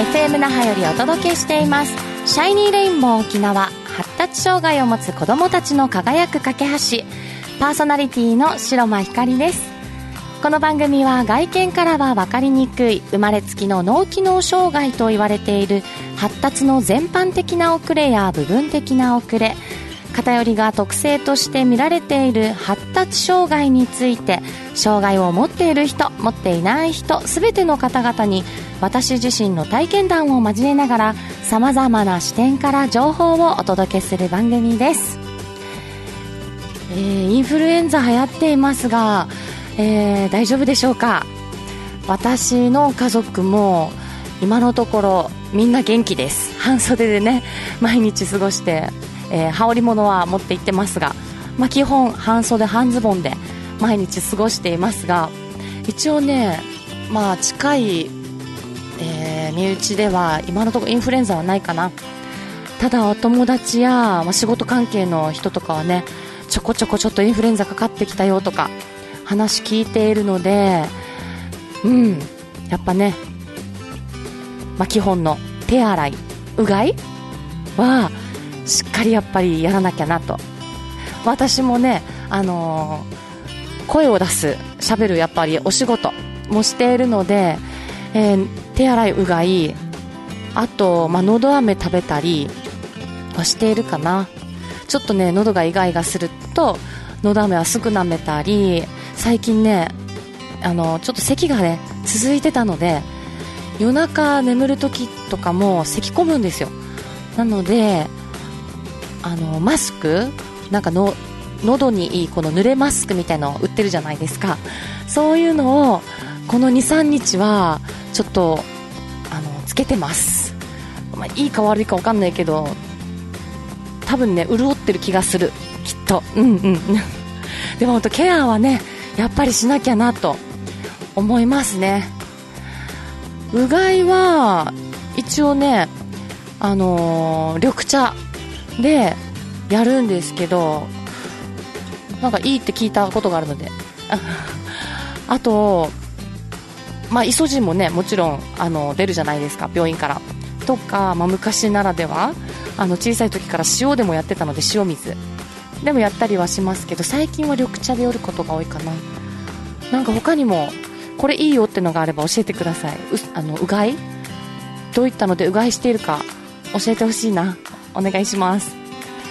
FM 那覇よりお届けしていますシャイニーレインボー沖縄、発達障害を持つ子どもたちの輝く架け橋、パーソナリティの白間ひかりです。この番組は外見からは分かりにくい生まれつきの脳機能障害と言われている発達の全般的な遅れや部分的な遅れ、偏りが特性として見られている発達障害について、障害を持っている人、持っていない人、すべての方々に私自身の体験談を交えながらさまざまな視点から情報をお届けする番組です。インフルエンザ流行っていますが、大丈夫でしょうか。私の家族も今のところみんな元気です。半袖でね毎日過ごして羽織物は持って行ってますが、基本半袖半ズボンで毎日過ごしていますが、一応ね、近い、身内では今のところインフルエンザはないかな。ただお友達や、仕事関係の人とかはね、ちょこちょっとインフルエンザかかってきたよとか話聞いているので、やっぱね、基本の手洗い、うがいはしっかりやっぱりやらなきゃなと。私もね、声を出す、喋るやっぱりお仕事もしているので、手洗い、うがい、あと、のど飴食べたりはしているかな。ちょっとね喉がイガイガするとのど飴はすぐ舐めたり、最近ねちょっと咳がね続いてたので、夜中眠る時とかも咳込むんですよ。なのでマスクなんかの喉にいいこの濡れマスクみたいなの売ってるじゃないですか。そういうのをこの 2,3 日はちょっとつけてます。いいか悪いか分かんないけど、多分ね潤ってる気がする、きっと。でも本当ケアはねやっぱりしなきゃなと思いますね。うがいは一応ね緑茶でやるんですけど、なんかいいって聞いたことがあるのであとイソジンもねもちろん出るじゃないですか、病院からとか、昔ならでは小さい時から塩でもやってたので塩水でもやったりはしますけど、最近は緑茶でやることが多いかな。なんか他にもこれいいよってのがあれば教えてください。うがいどういったのでうがいしているか教えてほしいな、お願いします。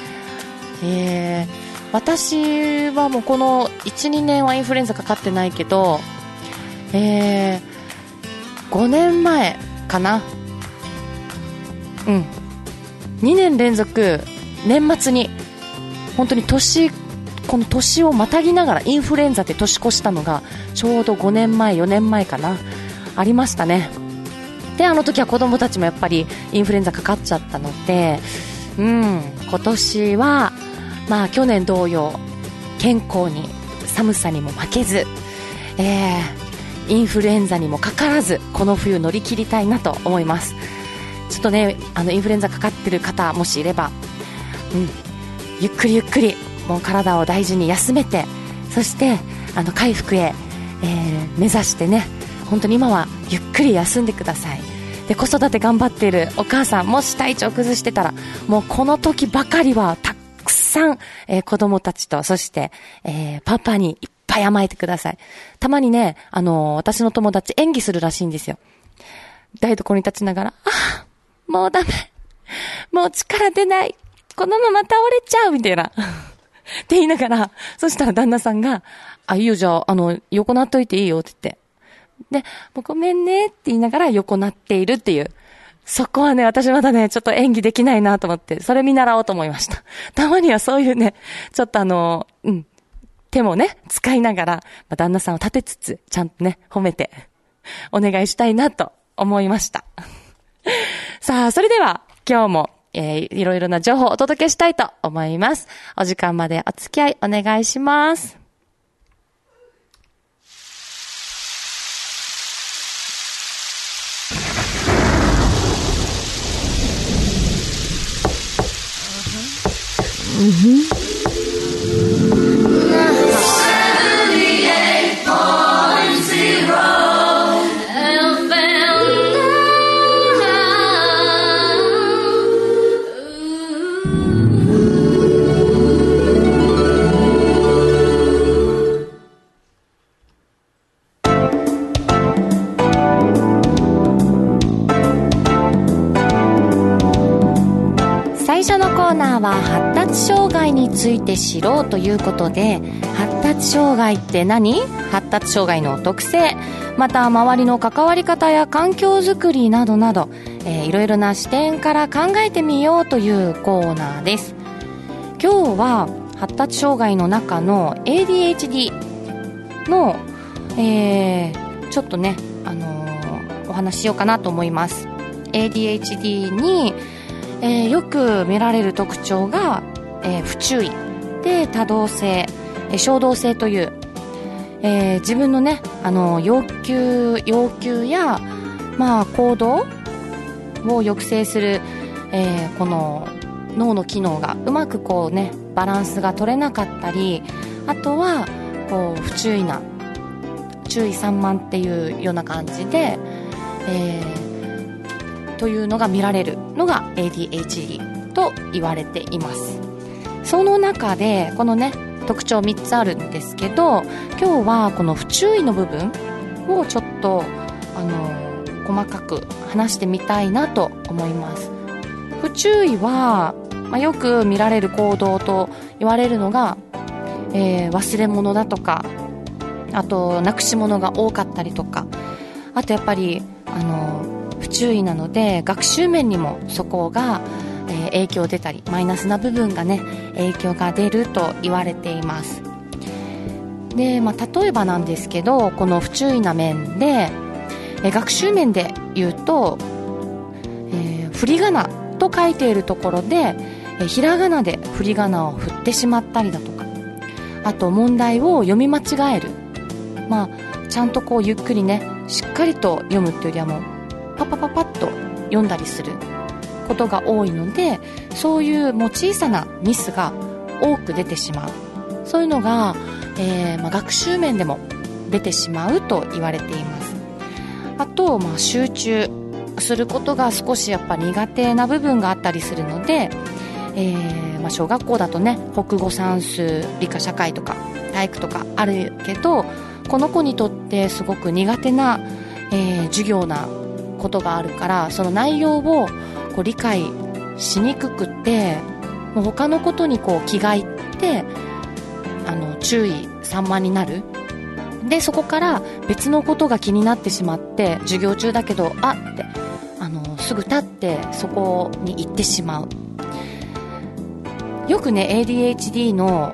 私はもうこの 1,2 年はインフルエンザかかってないけど、5年前かな、2年連続年末に本当にこの年をまたぎながらインフルエンザって年越したのがちょうど5年前4年前かな、ありましたね。であの時は子供たちもやっぱりインフルエンザかかっちゃったので、今年は去年同様健康に寒さにも負けず、インフルエンザにもかからずこの冬乗り切りたいなと思います。ちょっとねインフルエンザかかってる方もしいれば、ゆっくりもう体を大事に休めて、そして回復へ、目指してね、本当に今はゆっくり休んでください。で子育て頑張っているお母さん、もし体調崩してたらもうこの時ばかりはたくさん、子供たちとそして、パパにいっぱい甘えてください。たまにね私の友達演技するらしいんですよ。台所に立ちながら、もうダメ、もう力出ない、このまま倒れちゃうみたいなって言いながら、そしたら旦那さんがいいよ、じゃあ横なっといていいよって言って、でもうごめんねって言いながら横なっているっていう、そこはね私まだねちょっと演技できないなと思って、それ見習おうと思いました。たまにはそういうねちょっと手もね使いながら、旦那さんを立てつつちゃんとね褒めてお願いしたいなと思いましたさあそれでは今日もいろいろな情報をお届けしたいと思います。お時間までお付き合いお願いします。 について知ろうということで、発達障害って何？発達障害の特性、また周りの関わり方や環境づくりなどなど、いろいろな視点から考えてみようというコーナーです。今日は発達障害の中の ADHD の、ちょっとね、お話ししようかなと思います。 ADHD に、よく見られる特徴が、不注意で多動性、衝動性という、自分のね要求や、行動を抑制する、この脳の機能がうまくこうねバランスが取れなかったり、あとはこう不注意な注意散漫っていうような感じで、というのが見られるのが ADHD と言われています。その中でこのね特徴3つあるんですけど、今日はこの不注意の部分をちょっと細かく話してみたいなと思います。不注意は、よく見られる行動と言われるのが、忘れ物だとか、あとなくし物が多かったりとか、あとやっぱり不注意なので学習面にもそこが、影響出たり、マイナスな部分がね影響が出ると言われています。で、例えばなんですけど、この不注意な面で、学習面で言うと、振り仮名と書いているところで、ひらがなで振り仮名を振ってしまったりだとか、あと問題を読み間違える、ちゃんとこうゆっくりねしっかりと読むっていうよりはもうパパパパッと読んだりすることが多いので、そういうもう小さなミスが多く出てしまう、そういうのが、学習面でも出てしまうと言われています。あと、集中することが少しやっぱ苦手な部分があったりするので、小学校だとね国語算数理科社会とか体育とかあるけど、この子にとってすごく苦手な、授業なことがあるから、その内容をこう理解しにくくて、もう他のことにこう気がいって注意散漫になる。でそこから別のことが気になってしまって、授業中だけどってすぐ立ってそこに行ってしまう。よくね ADHD の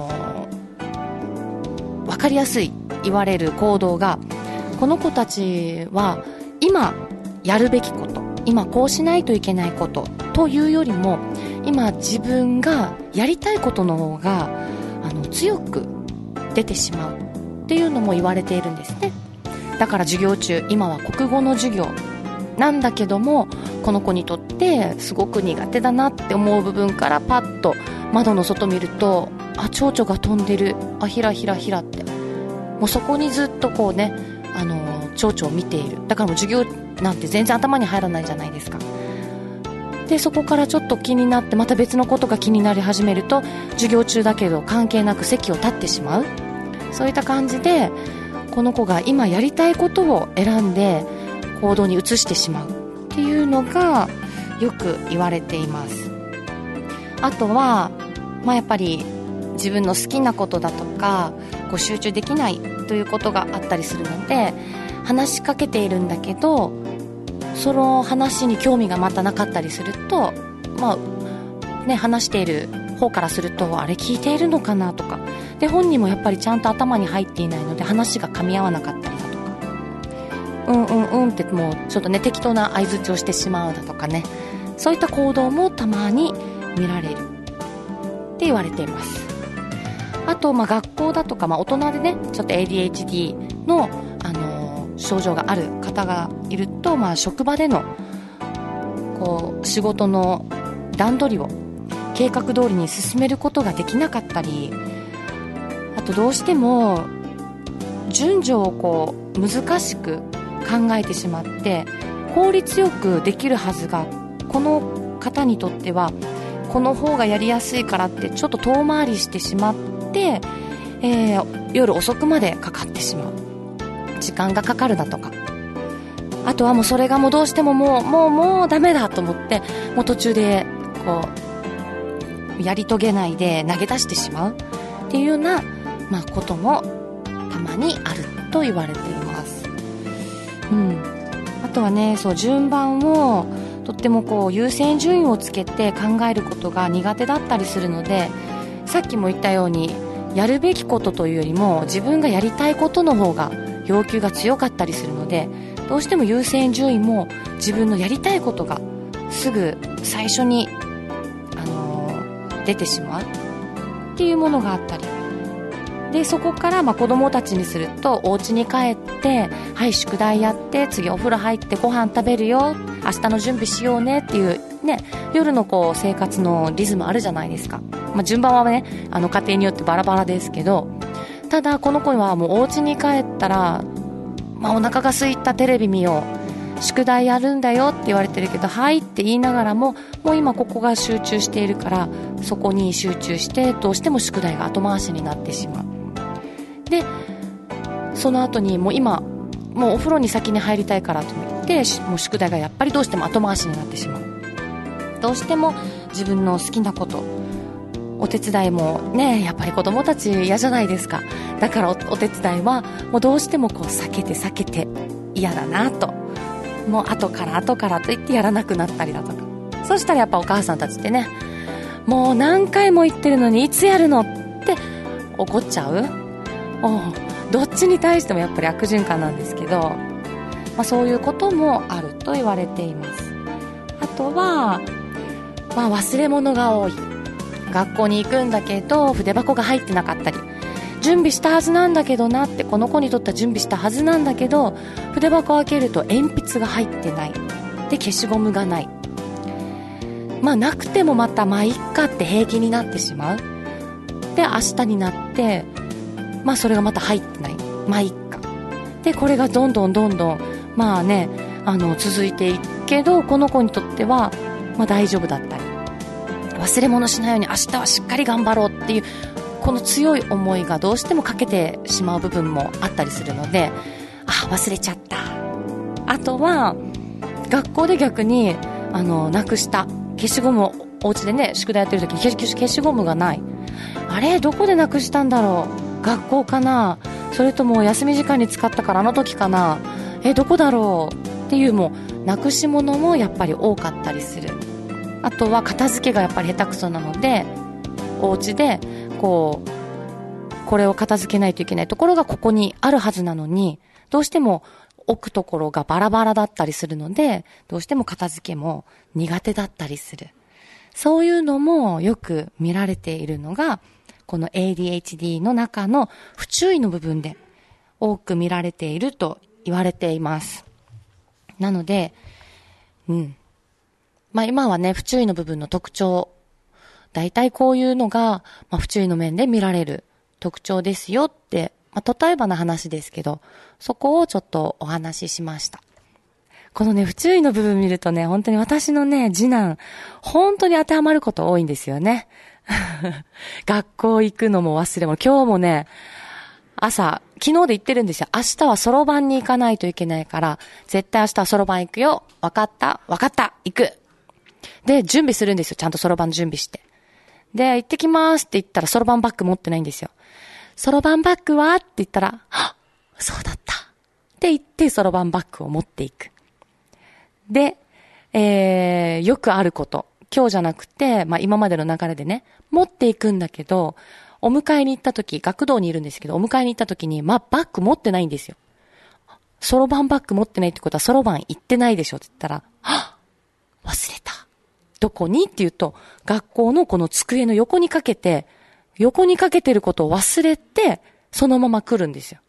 分かりやすい言われる行動が、この子たちは今やるべきこと、今こうしないといけないことというよりも、今自分がやりたいことの方が強く出てしまうっていうのも言われているんですね。だから授業中、今は国語の授業なんだけども、この子にとってすごく苦手だなって思う部分からパッと窓の外見ると、蝶々が飛んでる、ひらひらひらって、もうそこにずっとこうね蝶々を見ている。だからもう授業なんて全然頭に入らないじゃないですか。でそこからちょっと気になって、また別のことが気になり始めると、授業中だけど関係なく席を立ってしまう。そういった感じでこの子が今やりたいことを選んで行動に移してしまうっていうのがよく言われています。あとは、やっぱり自分の好きなことだとかこう集中できないということがあったりするので、話しかけているんだけどその話に興味がまたなかったりすると、話している方からすると、あれ聞いているのかなとかで、本人もやっぱりちゃんと頭に入っていないので話が噛み合わなかったりだとか、ってもうちょっとね適当な相槌をしてしまうだとかね、そういった行動もたまに見られるって言われています。あと、学校だとか、大人でねちょっと ADHD の、症状がある方がいると、職場でのこう仕事の段取りを計画通りに進めることができなかったり、あとどうしても順序をこう難しく考えてしまって効率よくできるはずが、この方にとってはこの方がやりやすいからってちょっと遠回りしてしまって、夜遅くまでかかってしまう、時間がかかるだとか、あとはもうそれがもうどうしてももうダメだと思って、もう途中でこうやり遂げないで投げ出してしまうっていうような、こともたまにあると言われています。あとはね、順番をとっても優先順位をつけて考えることが苦手だったりするので、さっきも言ったようにやるべきことというよりも自分がやりたいことの方が要求が強かったりするので、どうしても優先順位も自分のやりたいことがすぐ最初に、出てしまうっていうものがあったりで、そこから子供たちにするとお家に帰ってはい宿題やって次お風呂入ってご飯食べるよ明日の準備しようねっていうね、夜の生活のリズムあるじゃないですか。順番はね家庭によってバラバラですけど、ただこの子はもうお家に帰ったら、お腹が空いたテレビ見よう宿題やるんだよって言われてるけど、はいって言いながらももう今ここが集中しているからそこに集中してどうしても宿題が後回しになってしまう。でその後にもうお風呂に先に入りたいからと言ってもう宿題がやっぱりどうしても後回しになってしまう。どうしても自分の好きなことお手伝いもね、やっぱり子供たち嫌じゃないですか。だから お手伝いはもうどうしても避けて嫌だなと、もう後からと言ってやらなくなったりだとか。そしたらやっぱお母さんたちってね、もう何回も言ってるのにいつやるのって怒っちゃう。どっちに対してもやっぱり悪循環なんですけど、そういうこともあると言われています。あとは、忘れ物が多い。学校に行くんだけど筆箱が入ってなかったり、準備したはずなんだけどなって、この子にとっては準備したはずなんだけど筆箱を開けると鉛筆が入ってないで消しゴムがない、なくてもまたいっかって平気になってしまう。で明日になってそれがまた入ってない、いっかでこれがどんどん続いていくけど、この子にとっては大丈夫だったり、忘れ物しないように明日はしっかり頑張ろうっていうこの強い思いがどうしてもかけてしまう部分もあったりするので、忘れちゃった。あとは学校で逆になくした消しゴムをお家でね宿題やってる時に消しゴムがない、あれどこでなくしたんだろう、学校かな、それとも休み時間に使ったからあの時かな、どこだろうっていう、もうなくし物もやっぱり多かったりする。あとは片付けがやっぱり下手くそなので、お家でこれを片付けないといけないところがここにあるはずなのに、どうしても置くところがバラバラだったりするので、どうしても片付けも苦手だったりする。そういうのもよく見られているのがこの ADHD の中の不注意の部分で多く見られていると言われています。なので今はね不注意の部分の特徴、だいたいこういうのが、不注意の面で見られる特徴ですよって、例えばの話ですけど、そこをちょっとお話ししました。このね不注意の部分見るとね、本当に私のね次男本当に当てはまること多いんですよね。学校行くのも忘れ物、今日もね朝昨日で言ってるんですよ。明日はそろばんに行かないといけないから絶対明日はそろばん行くよ、わかった行くで準備するんですよ。ちゃんとそろばん準備して、で行ってきますって言ったらそろばんバッグ持ってないんですよ。そろばんバッグはって言ったら、そうだったって言ってそろばんバッグを持っていく。で、よくあること、今日じゃなくて、今までの流れでね持っていくんだけど、お迎えに行った時、学童にいるんですけど、お迎えに行った時にバッグ持ってないんですよ。そろばんバッグ持ってないってことはそろばん行ってないでしょって言ったら、忘れた。どこにって言うと、学校のこの机の横にかけてることを忘れてそのまま来るんですよ。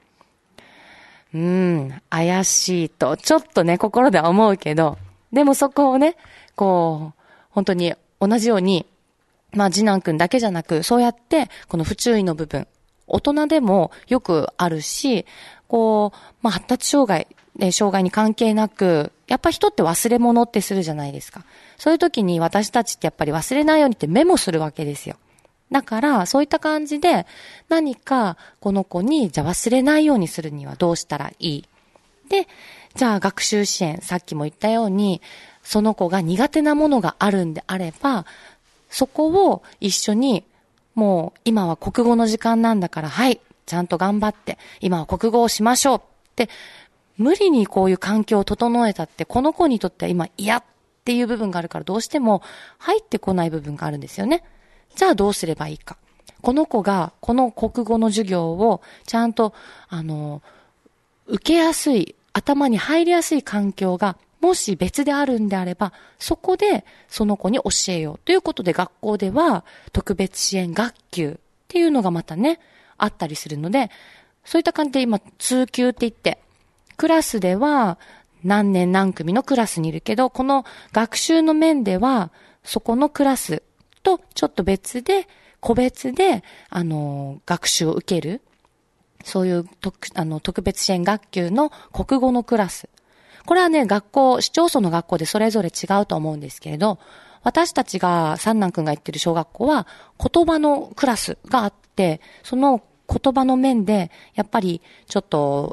怪しいとちょっとね心では思うけど、でもそこをね本当に同じように次男くんだけじゃなく、そうやってこの不注意の部分、大人でもよくあるし、発達障害に関係なく、やっぱ人って忘れ物ってするじゃないですか。そういう時に私たちってやっぱり忘れないようにってメモするわけですよ。だからそういった感じで何かこの子にじゃあ忘れないようにするにはどうしたらいい。で、じゃあ学習支援、さっきも言ったようにその子が苦手なものがあるんであれば、 そこを一緒に、もう今は国語の時間なんだから、はい、ちゃんと頑張って、今は国語をしましょうって、無理にこういう環境を整えたって、この子にとっては今嫌っていう部分があるから、どうしても入ってこない部分があるんですよね。じゃあどうすればいいか。この子がこの国語の授業をちゃんと受けやすい、頭に入りやすい環境がもし別であるんであれば、そこでその子に教えようということで、学校では特別支援学級っていうのがまたね、あったりするので、そういった感じで今通級って言って、クラスでは何年何組のクラスにいるけど、この学習の面ではそこのクラスとちょっと別で、個別で学習を受ける、そういう特別支援学級の国語のクラス。これはね、市町村の学校でそれぞれ違うと思うんですけれど、私たちが三男くんが行ってる小学校は言葉のクラスがあって、その言葉の面でやっぱりちょっと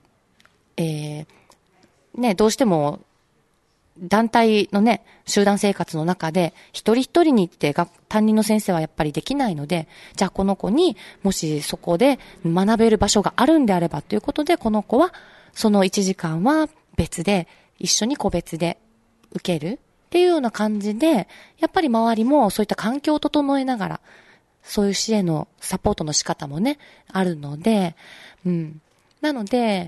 どうしても団体のね、集団生活の中で一人一人にって担任の先生はやっぱりできないので、じゃあこの子にもしそこで学べる場所があるんであればということで、この子はその1時間は別で一緒に個別で受けるっていうような感じで、やっぱり周りもそういった環境を整えながら、そういう支援のサポートの仕方もね、あるので、なので、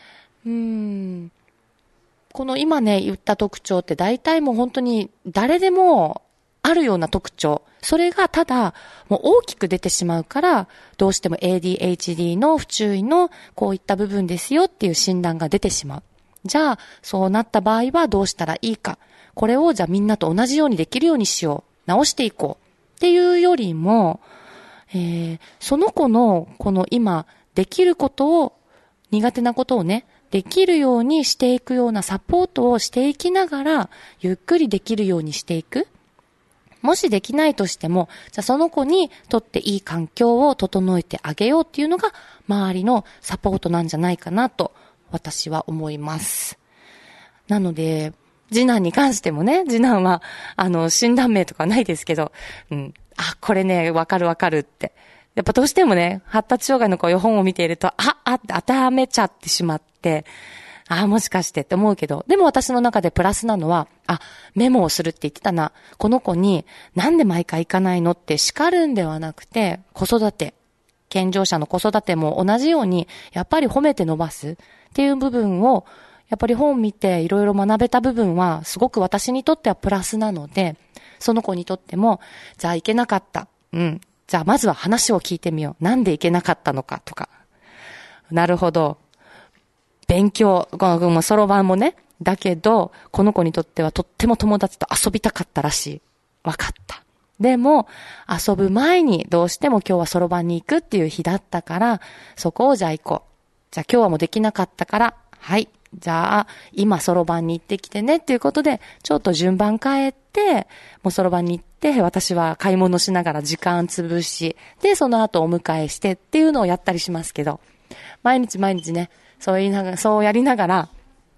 この今ね言った特徴って大体もう本当に誰でもあるような特徴。それがただもう大きく出てしまうから、どうしても ADHD の不注意のこういった部分ですよっていう診断が出てしまう。じゃあそうなった場合はどうしたらいいか。これをじゃあみんなと同じようにできるようにしよう。直していこうっていうよりも、その子のこの今できることを、苦手なことをね、できるようにしていくようなサポートをしていきながら、ゆっくりできるようにしていく。もしできないとしても、じゃあその子にとっていい環境を整えてあげようっていうのが、周りのサポートなんじゃないかなと、私は思います。なので、次男に関してもね、次男は、診断名とかないですけど、これね、わかるって。やっぱどうしてもね、発達障害の子いう本を見ていると、って当てはめちゃってしまって、もしかしてって思うけど、でも私の中でプラスなのは、メモをするって言ってたな。この子に、なんで毎回行かないのって叱るんではなくて、子育て、健常者の子育ても同じように、やっぱり褒めて伸ばすっていう部分を、やっぱり本見ていろいろ学べた部分は、すごく私にとってはプラスなので、その子にとっても、じゃあ行けなかった。じゃあまずは話を聞いてみよう。なんで行けなかったのかとか。なるほど。勉強、そろばんもね。だけど、この子にとってはとっても友達と遊びたかったらしい。わかった。でも、遊ぶ前にどうしても今日はそろばんに行くっていう日だったから、そこをじゃあ行こう。じゃあ今日はもうできなかったから、はい。じゃあ、今そろばんに行ってきてねっていうことで、ちょっと順番変えて、もうそろばんに行って、私は買い物しながら時間潰し、で、その後お迎えしてっていうのをやったりしますけど、毎日ね、そうやりながら、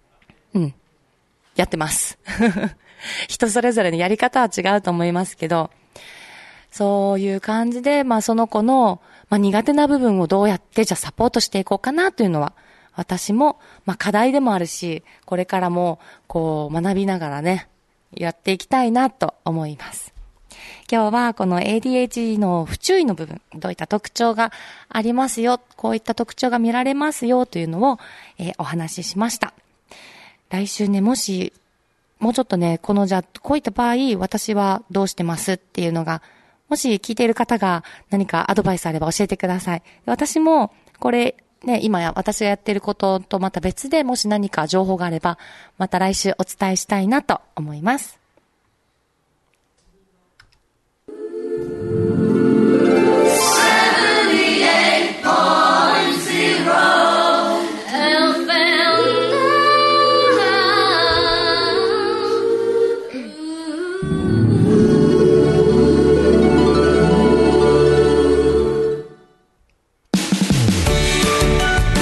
やってます。人それぞれのやり方は違うと思いますけど、そういう感じで、その子の、苦手な部分をどうやってじゃあサポートしていこうかなというのは、私も、課題でもあるし、これからも、学びながらね、やっていきたいなと思います。今日はこの ADHD の不注意の部分、どういった特徴がありますよ、こういった特徴が見られますよというのを、お話ししました。来週ね、もし、もうちょっとね、こういった場合、私はどうしてますっていうのが、もし聞いている方が何かアドバイスあれば教えてください。私も、これ、今私がやっていることとまた別でもし何か情報があれば、また来週お伝えしたいなと思います。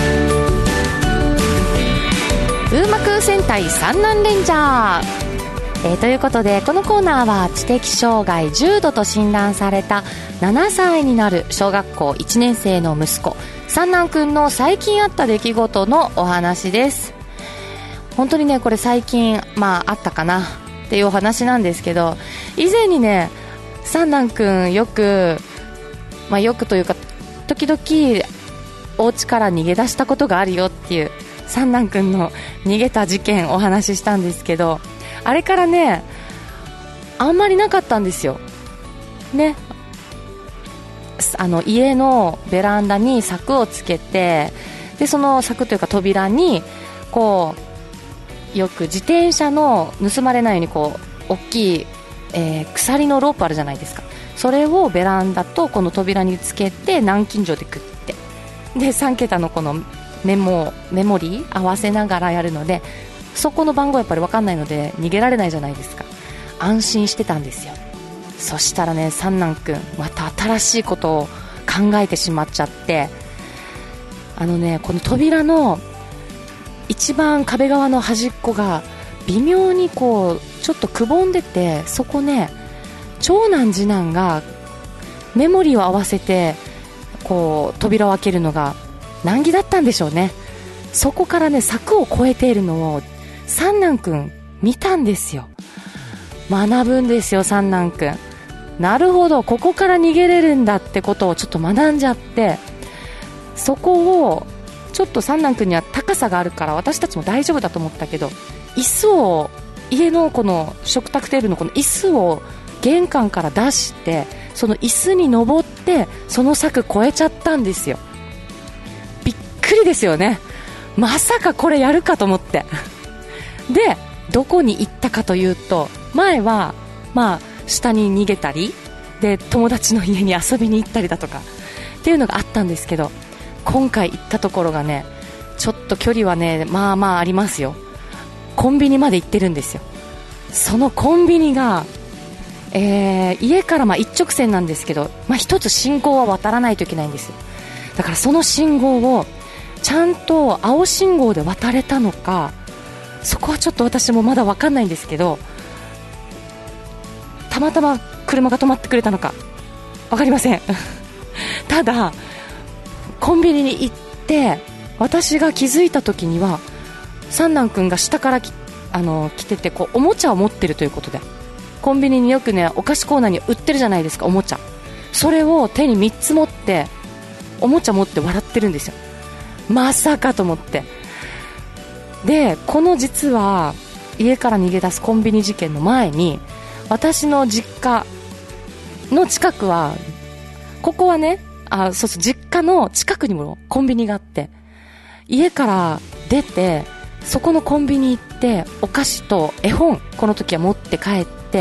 戦隊三男レンジャー。 ということでこのコーナーは知的障害重度と診断された7歳になる小学校1年生の息子三男くんの最近あった出来事のお話です。本当にねこれ最近あったかなっていうお話なんですけど、以前にね三男くんよくというか時々お家から逃げ出したことがあるよっていう三男くんの逃げた事件をお話ししたんですけど、あれからねあんまりなかったんですよね。家のベランダに柵をつけて、でその柵というか扉にこうよく自転車の盗まれないようにこう大きい、鎖のロープあるじゃないですか。それをベランダとこの扉につけて南京錠でくってで3桁のこのメモリー合わせながらやるので、そこの番号やっぱり分かんないので逃げられないじゃないですか。安心してたんですよ。そしたらね三男くんまた新しいことを考えてしまっちゃって、この扉の一番壁側の端っこが微妙にこうちょっとくぼんでて、そこね長男次男がメモリーを合わせてこう扉を開けるのが難儀だったんでしょうね。そこからね柵を越えているのを三男くん見たんですよ。学ぶんですよ三男くん。なるほどここから逃げれるんだってことをちょっと学んじゃって、そこをちょっと三男くんには高さがあるから私たちも大丈夫だと思ったけど、椅子を家のこの食卓テーブルのこの椅子を玄関から出して、その椅子に登ってその柵越えちゃったんですよ。びっくりですよね。まさかこれやるかと思ってでどこに行ったかというと、前は下に逃げたりで友達の家に遊びに行ったりだとかっていうのがあったんですけど、今回行ったところがねちょっと距離はねありますよ。コンビニまで行ってるんですよ。そのコンビニが、家から一直線なんですけど、一つ信号は渡らないといけないんですよ。だからその信号をちゃんと青信号で渡れたのか、そこはちょっと私もまだ分かんないんですけど、たまたま車が止まってくれたのか分かりませんただコンビニに行って私が気づいた時には三男くんが下から来ててこうおもちゃを持ってるということで、コンビニによくねお菓子コーナーに売ってるじゃないですかおもちゃ。それを手に3つ持っておもちゃ持って笑ってるんですよ。まさかと思って。でこの実は家から逃げ出すコンビニ事件の前に、私の実家の近くはここはね実家の近くにもコンビニがあって、家から出てそこのコンビニ行ってお菓子と絵本この時は持って帰って、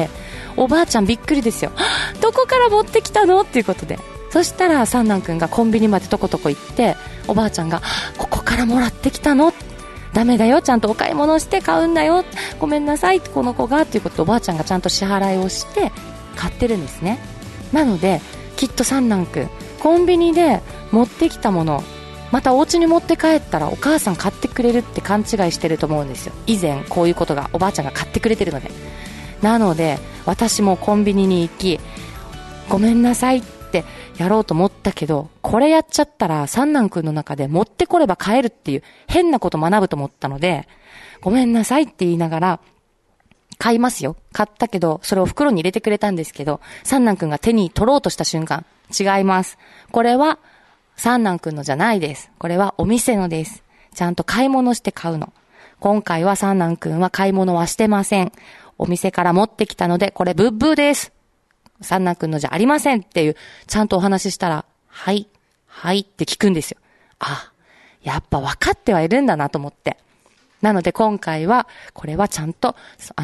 おばあちゃんびっくりですよ。どこから持ってきたのっていうことで、そしたら三男くんがコンビニまでとことこ行って、おばあちゃんがここからもらってきたの、ダメだよちゃんとお買い物して買うんだよ、ごめんなさいこの子がっていうことで、おばあちゃんがちゃんと支払いをして買ってるんですね。なのできっと三男くんコンビニで持ってきたものまたお家に持って帰ったらお母さん買ってくれるって勘違いしてると思うんですよ。以前こういうことがおばあちゃんが買ってくれてるので。なので私もコンビニに行きごめんなさいってやろうと思ったけど、これやっちゃったら三男くんの中で持ってこれば買えるっていう変なこと学ぶと思ったので、ごめんなさいって言いながら買いますよ。買ったけどそれを袋に入れてくれたんですけど、三男くんが手に取ろうとした瞬間、違います、これは三男くんのじゃないです、これはお店のです、ちゃんと買い物して買うの。今回は三男くんは買い物はしてません。お店から持ってきたのでこれブッブーです、三男くんのじゃありませんっていうちゃんとお話ししたら、はいはいって聞くんですよ。やっぱ分かってはいるんだなと思って。なので今回はこれはちゃんと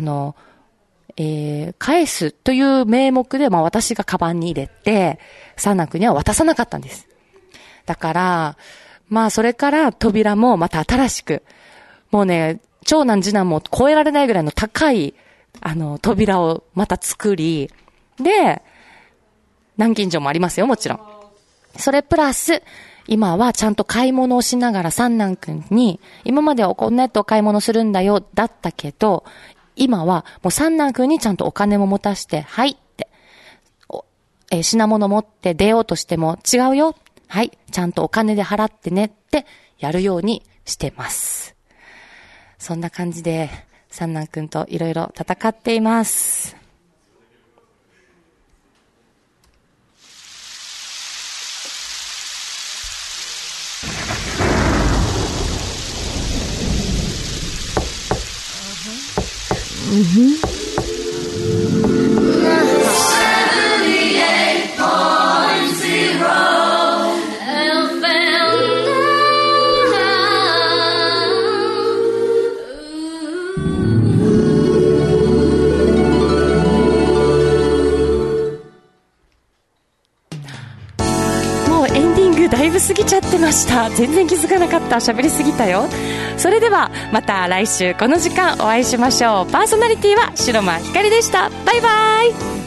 返すという名目で私がカバンに入れて三男くんには渡さなかったんです。だからそれから扉もまた新しく、もうね長男次男も越えられないぐらいの高い扉をまた作り、で南京錠もありますよもちろん。それプラス今はちゃんと買い物をしながら三男くんに、今まではこんなやつお買い物するんだよだったけど、 今はもう三男くんにちゃんとお金も持たして、はいって、品物持って出ようとしても違うよ。はい、ちゃんとお金で払ってねってやるようにしてます。そんな感じで三男くんといろいろ戦っています。だいぶ過ぎちゃってました。全然気づかなかった。喋りすぎたよ。それではまた来週この時間お会いしましょう。パーソナリティは白間ひかりでした。バイバイ。